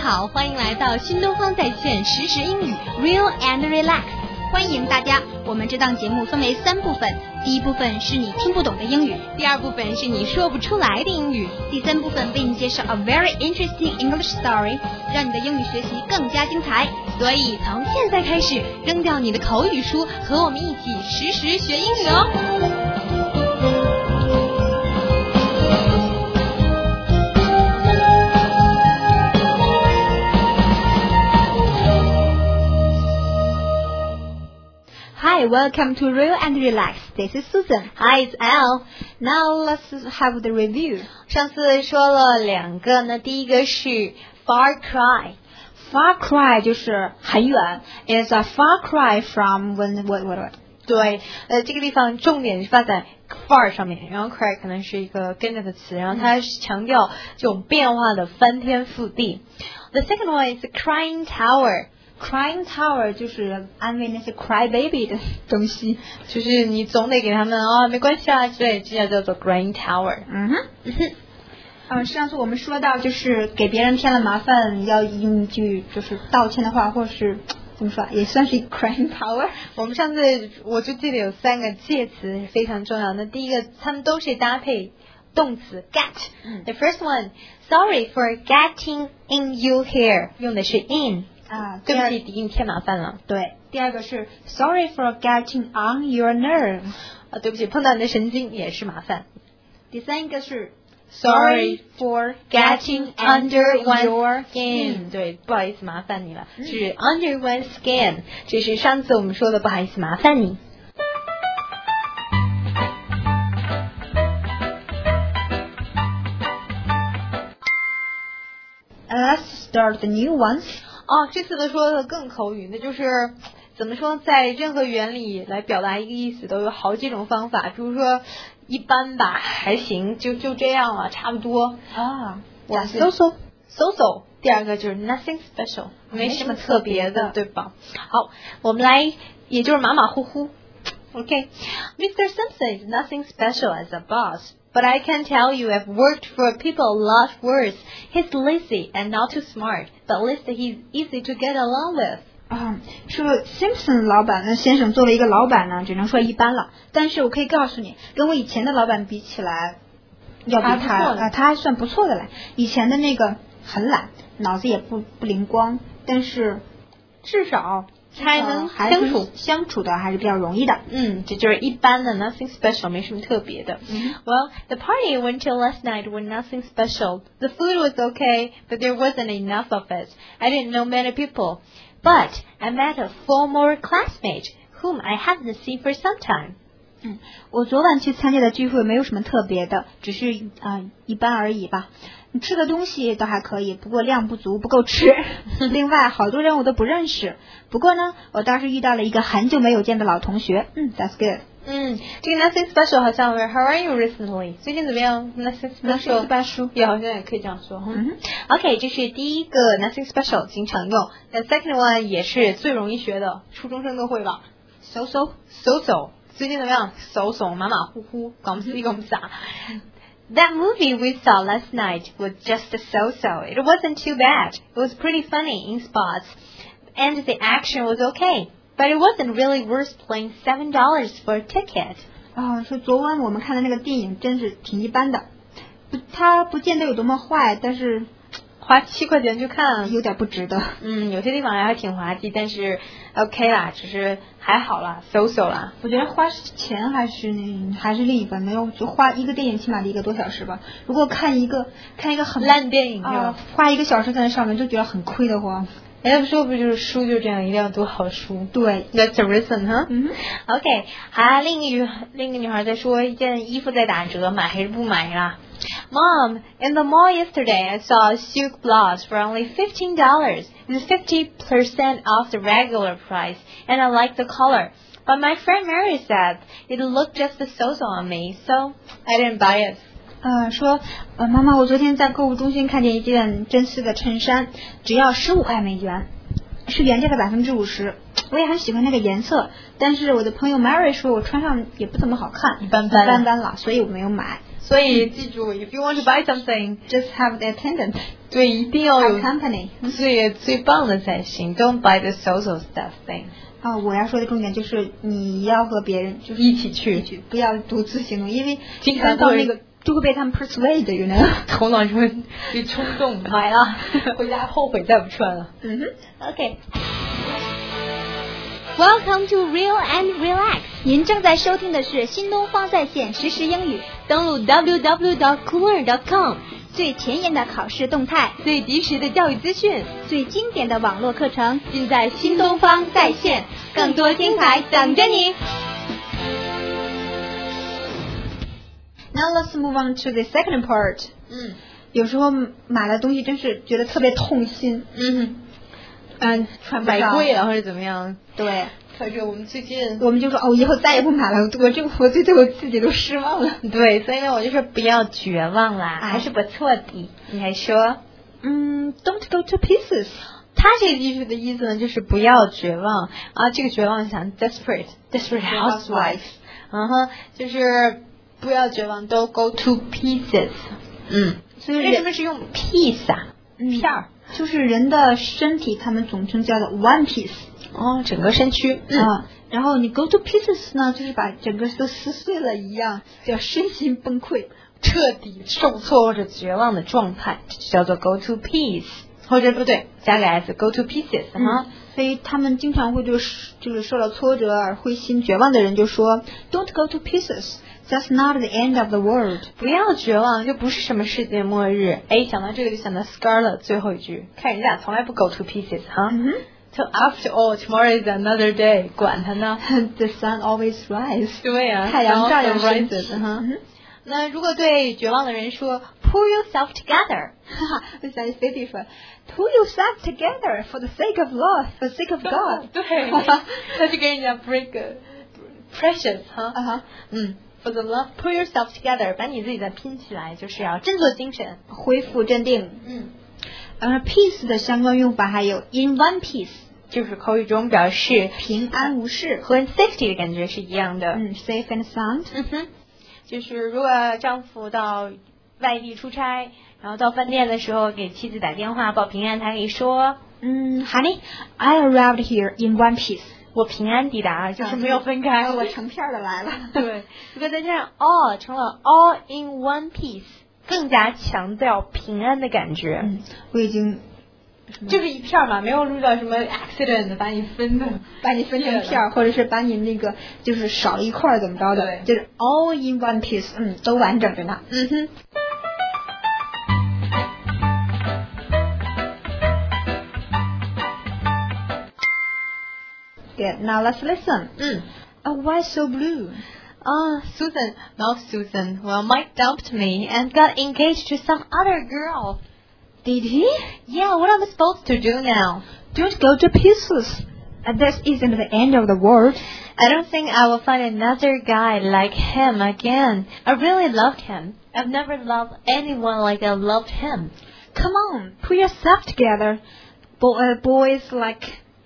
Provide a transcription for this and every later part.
好，欢迎来到新东方在线实时英语 Real and Relax。欢迎大家，我们这档节目分为3部分，第一部分是你听不懂的英语，第二部分是你说不出来的英语，第3部分为你介绍 a very interesting English story， 让你的英语学习更加精彩。所以从现在开始，扔掉你的口语书，和我们一起实时学英语哦。Hi, welcome to Real and Relax. This is Susan. Hi, it's Elle. Now let's have the review. 上次说了2个呢，第一个是 Far Cry. Far Cry 就是很远 ，It's a far cry from what? 对，这个地方重点是发在 far 上面，然后 cry 可能是一个跟着的词，然后它是强调这种变化的翻天覆地。The second one is Crying Tower.Crying Tower 就是安慰那些 cry baby 的东西，就是你总得给他们没关系啊之类，这叫做 Crying Tower。 上次我们说到就是给别人添了麻烦，要用一句就是道歉的话，或是怎么说，也算是 Crying Tower。 我们上次我就记得有3个介词非常重要，那第一个他们都是搭配动词 get。The first one, sorry for getting in your hair， 用的是 in。对不起，给你添麻烦了。 对，第二个是 Sorry for getting on your nerve， 对不起，碰到你的神经也是麻烦。 第三个是 Sorry for getting under one's skin， 对，不好意思麻烦你了，是 under one's skin， 这是上次我们说的不好意思麻烦你。 Let's start the new ones。 这次的说的更口语，那就是怎么说，在任何语言里来表达一个意思都有好几种方法，比如说一般吧，还行，就这样了，差不多so，第二个就是 nothing special， 没什么特别的，对吧？好，我们来，也就是马马虎虎。Okay, Mr. Simpson is nothing special as a boss.But I can tell you I've worked for people a lot worse. He's lazy and not too smart, but at least he's easy to get along with. 说 Simpson 老板呢，先生作为一个老板呢，只能说一般了。但是我可以告诉你，跟我以前的老板比起来，要比他还算不错的了。以前的那个很懒，脑子也不灵光，但是至少还能相处的还是比较容易的。 这就是一般的 nothing special， 没什么特别的。Well, the party I went to last night was nothing special. The food was okay, but there wasn't enough of it. I didn't know many people, but I met a former classmate whom I hadn't seen for some time. 我昨晚去参加的聚会没有什么特别的，只是一般而已吧。吃的东西倒还可以，不过量不足，不够吃。另外，好多人我都不认识。不过呢，我倒是遇到了一个很久没有见的老同学。That's good。 这个 nothing special 好像 How are you recently？ 最近怎么样 ？Nothing special 也好像也可以这样说。OK， 这是第一个 nothing special 经常用。那 second one 也是最容易学的，初中生都会吧。 So， 最近怎么样？So，马马虎虎，咁撒。That movie we saw last night was just a so-so. It wasn't too bad. It was pretty funny in spots, and the action was okay. But it wasn't really worth paying $7 for a ticket. 说昨晚我们看的那个电影真是挺一般的，它不见得有多么坏，但是花7块钱去看有点不值得。 有些地方还挺滑稽，但是 OK 啦，只是还好啦 ，so 啦。 我觉得花钱还是另一份，没有就花一个电影起码得1个多小时吧。如果看一个很烂电影花1个小时在那上面就觉得很亏的慌。 要不说不就是书就这样，一定要读好书。 对 ，That's the reason， 哈。OK， 好，另一个女孩在说一件衣服在打折，买还是不买啦？Mom, in the mall yesterday, I saw a silk blouse for only $15. It's 50% off the regular price, and I like the color. But my friend Mary said it looked just so-so on me, so I didn't buy it. 说妈妈，我昨天在购物中心看见一件真丝的衬衫，只要15块美元，是原价的50%。我也很喜欢那个颜色，但是我的朋友 Mary 说我穿上也不怎么好看，一般般了，所以我没有买。 所以记住 ，if you want to buy something, just have the attendant. 对，一定要有 company 最棒的才行。Don't buy the so-so stuff thing. 我要说的重点就是你要和别人就是一起去， 不要独自行动，因为经常到那个就会被他们 persuade, you know. 头脑就会被冲动买了，回家后悔再不穿了。 OK. Welcome to Real and Relax. 您正在收听的是新东方在线实时英语。登录 www.cooler.com， 最前沿的考试动态， 最及时的教育资讯， 最经典的网络课程， 尽在新东方在线， 更多精彩等着你。Now let's move on to the second part. 有时候买了东西真是觉得特别痛心。 买贵了或者怎么样？ 对， 可是我们最近我们就说以后再也不买了，我对我自己都失望了。 对，所以呢，我就说不要绝望啦，还是不错的。你还说 ，don't go to pieces。 他这个句子的意思呢，就是不要绝望啊。这个绝望想 desperate housewife， 就是不要绝望，都 go to pieces。 所以为什么是用 piece 啊？片儿。 就是人的身体，他们总称叫做 one piece。 整个身躯。 然后你 go to pieces 呢，就是把整个都撕碎了一样，叫身心崩溃， 彻底受挫或者绝望的状态，叫做 go to piece， 或者不对，加个 s go to pieces。 所以他们经常会就是受到挫折而灰心绝望的人就说 ，don't go to pieces。That's not the end of the world。 不要绝望，就不是什么世界末日。想到这个就想到 Scarlett 最后一句，看人家从来不 go to pieces 哈。So after all, tomorrow is another day。管他呢。 The sun always rises。 对呀， 太阳照样升起。 那如果对绝望的人说 ，pull yourself together， 我想起菲比说 ，pull yourself together for the sake of love, for the sake of God。 对，他就跟人家 break precious 哈。For the love, pull yourself together， 把你自己再拼起来，就是要振作精神， 恢复镇定。peace 的相关用法还有 in one piece， 就是口语中表示平安无事， 和 safety 的感觉是一样的。 safe and sound。 就是如果丈夫到外地出差，然后到饭店的时候给妻子打电话报平安，他可以说 ，Honey, I arrived here in one piece。 我平安抵达，就是没有分开， 我成片的来了。 对，如果再加上 all， 成了 all in one piece， 更加强调平安的感觉。 我已经就是一片嘛，没有遇到什么 accident 把你分成片，或者是把你那个就是少了一块怎么着的，就是 all in one piece， 都完整着呢。Good. Now let's listen. Why so blue? Susan, love Susan. Well, Mike dumped me and got engaged to some other girl. Did he? Yeah, what am I supposed to do now? Don't go to pieces. This isn't the end of the world. I don't think I will find another guy like him again. I really loved him. I've never loved anyone like I loved him. Come on, put yourself together. Boys like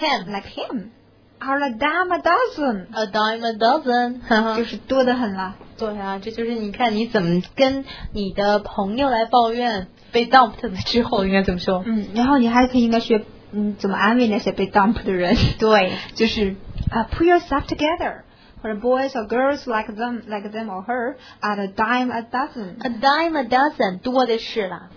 him. Are a dime a dozen. A dime a dozen. 就是多得很了。 对啊，这就是你看你怎么跟你的朋友来抱怨被 dumped 之后应该怎么说。 然后你还应该学怎么安慰那些被 dumped 的人。 对， 就是put yourself together. For boys or girls like them or her, at a dime a dozen. A dime a dozen 多的是了。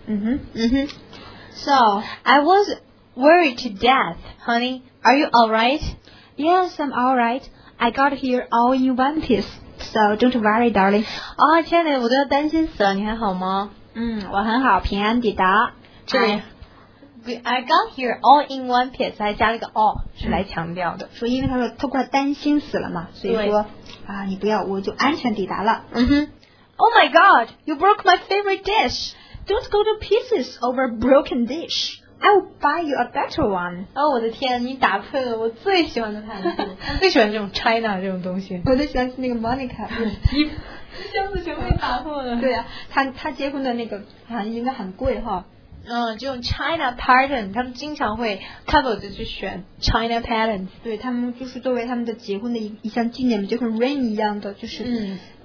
So I was worried to death, honey. Are you all right? Yes, I'm all right. I got here all in one piece, so don't worry, darling. 亲爱的，我都要担心死了，你还好吗？ 我很好，平安抵达。 这里 I got here all in one piece， 还加了个 all， 是来强调的。 说因为他说他快担心死了嘛，所以说你不要，我就安全抵达了。 Oh my God, you broke my favorite dish. Don't go to pieces over a broken dish. I will buy you a better one. 我的天，你打破了我最喜欢的盘子，最喜欢这种 China 这种东西。 我就想起那个 Monica， 箱子全被打破了。 对啊，他结婚的那个好像应该很贵哈。 这种 China pattern， 他们经常会 couple 就去选 China patterns。 对，他们就是作为他们的结婚的一项纪念，就跟 ring 一样的，就是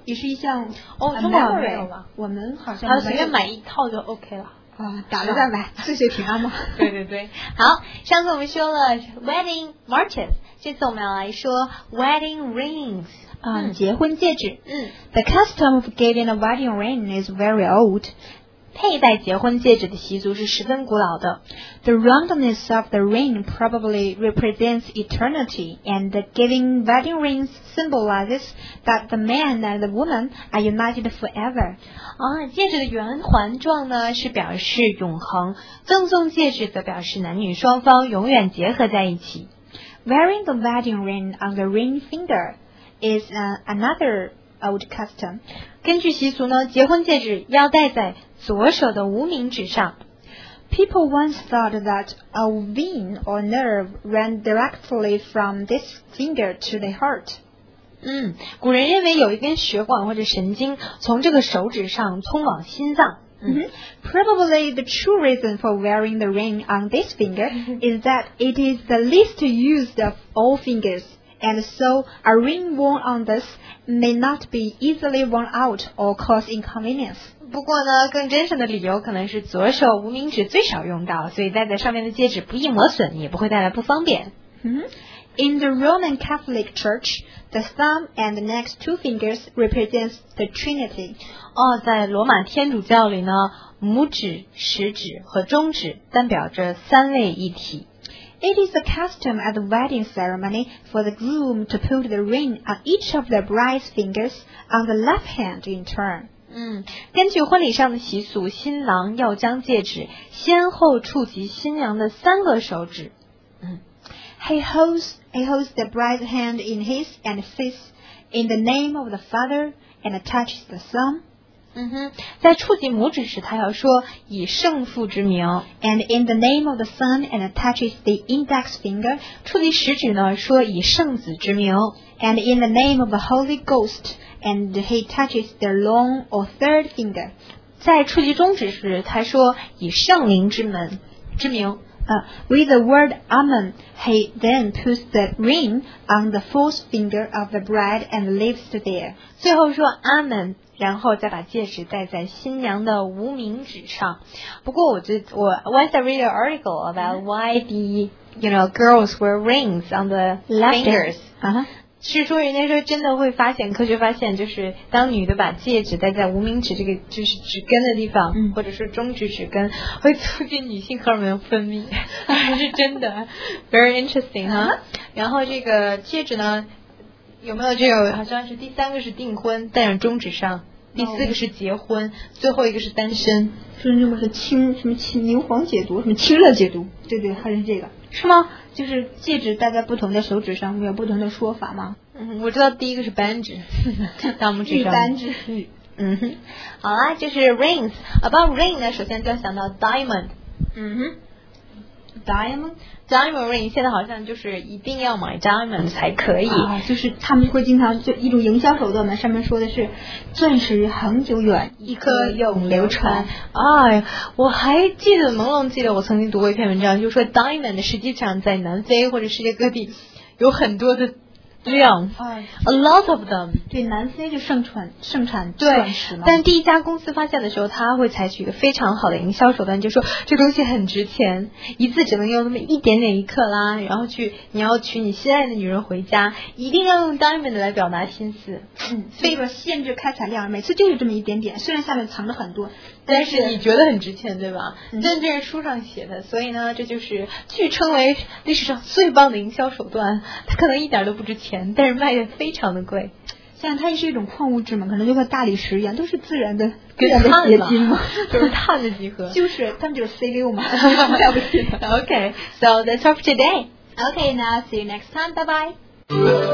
也是一项中国没有吧？ 我们好像随便买一套就 OK 了。 打了再买，岁岁平安嘛。 对。好，上次我们说了 wedding marches， 这次我们要来说 wedding rings。 结婚戒指。The custom of giving a wedding ring is very old. 佩戴结婚戒指的习俗是十分古老的。 The roundness of the ring probably represents eternity, and the giving wedding rings symbolizes that the man and the woman are united forever. 戒指的圆环状呢是表示永恒，赠送戒指则表示男女双方永远结合在一起。 Wearing the wedding ring on the ring finger is another old custom. 根据习俗呢，结婚戒指要戴在左手的无名指上。 People once thought that a vein or nerve ran directly from this finger to the heart. 古人认为有一根血管或者神经从这个手指上通往心脏。 Probably the true reason for wearing the ring on this finger is that it is the least used of all fingers, and so a ring worn on this may not be easily worn out or cause inconvenience. 不过呢，更真实的理由可能是左手无名指最少用到，所以戴在上面的戒指不易磨损，也不会带来不方便。 In the Roman Catholic Church, the thumb and the next two fingers represents the Trinity. 在罗马天主教里呢，拇指、食指和中指代表着三位一体。 It is a custom at the wedding ceremony for the groom to put the ring on each of the bride's fingers on the left hand in turn. 根据婚礼上的习俗，新郎要将戒指先后触及新娘的3个手指。 He holds the bride's hand in his and says, "In the name of the Father," and touches the thumb. 在触及拇指时，他要说以圣父之名 ，and in the name of the Son, and touches the index finger. 触及食指呢，说以圣子之名 ，and in the name of the Holy Ghost, and he touches the long or third finger. 在触及中指时，他说以圣灵之名。 With the word Amen, he then puts the ring on the fourth finger of the bride and leaves it there. 最后说 Amen， 然后再把戒指戴在新娘的无名指上。不过我once I read an article about why the girls wear rings on the fingers. 是说人家说真的会科学发现就是当女的把戒指戴在无名指这个就是指根的地方，或者说中指指根，会促进女性荷尔蒙分泌，是真的 ，very interesting 哈。然后这个戒指呢，有没有这个好像是第3个是订婚，戴上中指上，第4个是结婚，最后一个是单身。 说那么是牛黄解毒，什么清热解毒？对，还是这个是吗？就是戒指戴在不同的手指上有不同的说法吗？ 我知道第一个是扳指，大拇指上。 扳指。 好啦，就是 rings。About ring 呢，首先就要想到 diamond。Diamond ring 现在好像就是一定要买 diamond 才可以。 就是他们会经常就一种营销手段嘛，上面说的是钻石恒久远， 一颗永流传。我还朦胧记得我曾经读过一篇文章，就说 diamond 实际上在南非或者世界各地有很多的量，a lot of them。 对，南非就盛产钻石嘛。 但第一家公司发现的时候，他会采取一个非常好的营销手段，就说这东西很值钱，一次只能用那么一点点1克拉，然后你要娶你心爱的女人回家，一定要用 diamond 来表达心思。 所以说限制开采量，每次就是这么一点点，虽然下面藏着很多， 但是你觉得很值钱，对吧？但这是书上写的，所以呢，这就是据称为历史上最棒的营销手段。它可能一点都不值钱，但是卖的非常的贵。 像它也是一种矿物质嘛，可能就和大理石一样，都是自然的碳结晶嘛， 就是碳的集合。 他们就是 C6 嘛，了不起。 Okay, so that's all for today. Okay, now see you next time. Bye bye.